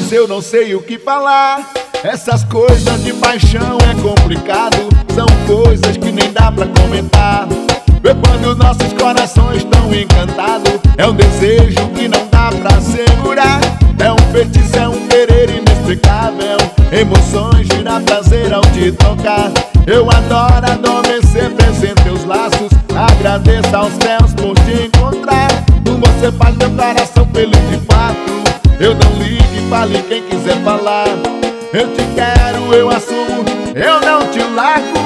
vezes eu não sei o que falar. Essas coisas de paixão é complicado, são coisas que nem dá pra comentar. Vê quando nossos corações estão encantados, é um desejo que não dá pra segurar. É um feitiço, é um querer inexplicável, emoções de dar prazer ao te tocar. Eu adoro adormecer preso em teus laços, agradeço aos céus por te encontrar. Você faz meu coração feliz de fato. Eu não ligue, fale quem quiser falar. Eu te quero, eu assumo, eu não te largo.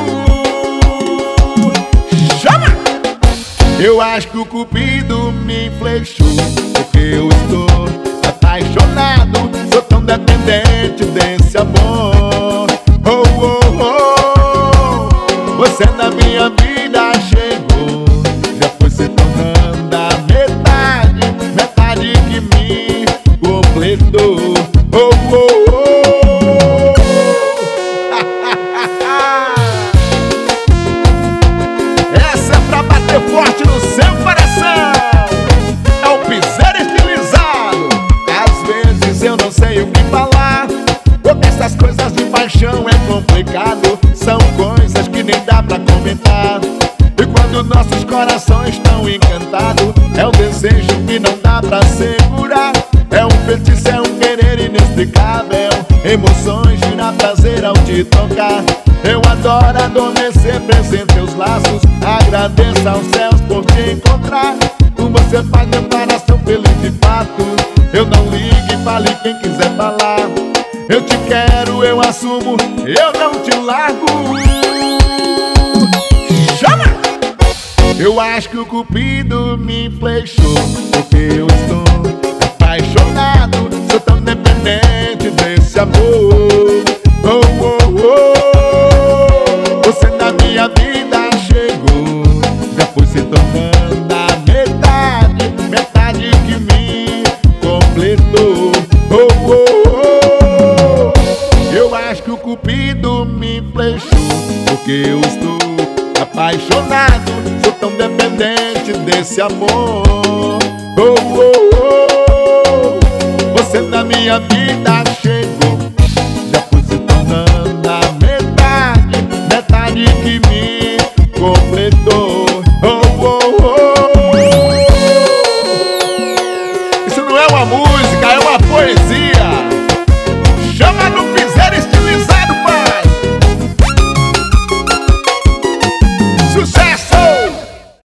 Chama! Eu acho que o cupido me flechou, porque eu estou apaixonado. Sou tão dependente desse amor. Oh, oh, oh. Você na minha vida chegou, já foi se tornando a metade que me completou. Oh, oh, oh. Essa é pra bater forte no seu coração. É o piseiro estilizado. Às vezes eu não sei o que falar, porque essas coisas de paixão é complicado, são coisas que nem dá pra comentar. E quando nossos corações estão encantados, é um desejo que não dá pra segurar. É um feitiço, é um querer inexplicável, emoções de dar prazer ao te tocar. Eu adoro adormecer preso em teus laços, agradeço aos céus por te encontrar. Você faz meu coração feliz de fato. Eu não ligue, fale quem quiser falar. Eu te quero, eu assumo, eu não te largo. Chama! Eu acho que o cupido me flechou, porque eu estou apaixonado. Sou tão dependente desse amor. Oh, oh, oh. Você na minha vida chegou, já foi se tornando a metade que me completou. Oh, oh, oh. Eu acho que o cupido me flechou, porque eu estou apaixonado. Sou tão dependente desse amor. Oh, oh, oh. Você na minha vida chegou,